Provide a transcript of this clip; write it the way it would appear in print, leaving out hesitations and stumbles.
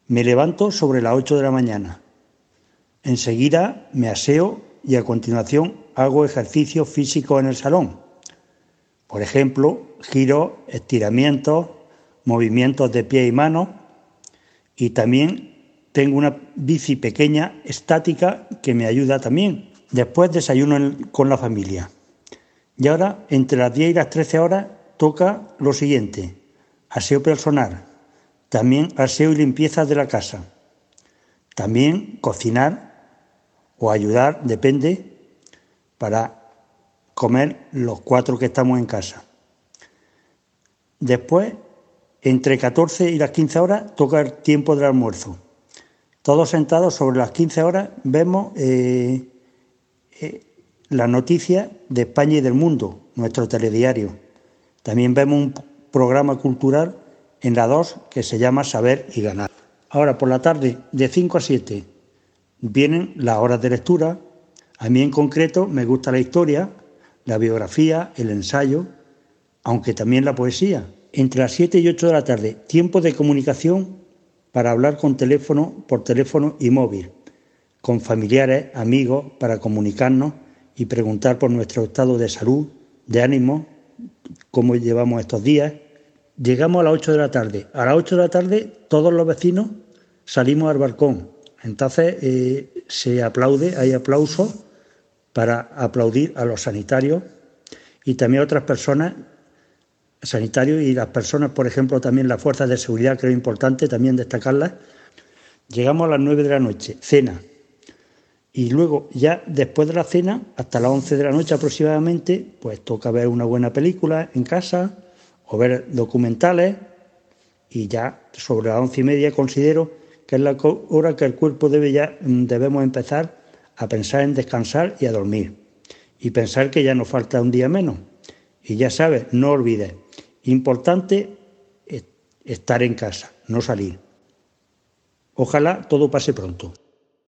Me levanto sobre las 8 de la mañana. Enseguida me aseo y a continuación hago ejercicio físico en el salón. Por ejemplo, giros, estiramientos, movimientos de pie y manos, y también tengo una bici pequeña estática que me ayuda también. Después desayuno con la familia. Y ahora, entre las 10 y las 13 horas, toca lo siguiente: aseo personal, también aseo y limpieza de la casa, también cocinar o ayudar, depende, para comer los 4 que estamos en casa. Después, entre 14 y las 15 horas, toca el tiempo del almuerzo. Todos sentados sobre las 15 horas vemos las noticias de España y del mundo, nuestro telediario. También vemos un programa cultural en la 2 que se llama Saber y Ganar. Ahora, por la tarde, de 5 a 7, vienen las horas de lectura. A mí en concreto me gusta la historia, la biografía, el ensayo, aunque también la poesía. Entre las 7 y 8 de la tarde, tiempo de comunicación para hablar por teléfono y móvil, con familiares, amigos, para comunicarnos y preguntar por nuestro estado de salud, de ánimo, cómo llevamos estos días. Llegamos a las 8 de la tarde. A las 8 de la tarde todos los vecinos salimos al balcón. Entonces se aplaude, hay aplausos para aplaudir a los sanitarios y también a otras personas, sanitarios y las personas, por ejemplo, también las fuerzas de seguridad, creo importante también destacarlas. Llegamos a las 9 de la noche, cena. Y luego, ya después de la cena, hasta las 11 de la noche aproximadamente, pues toca ver una buena película en casa o ver documentales, y ya sobre las 11:30 considero que es la hora que el cuerpo debemos empezar a pensar en descansar y a dormir. Y pensar que ya nos falta un día menos. Y ya sabes, no olvides, importante estar en casa, no salir. Ojalá todo pase pronto.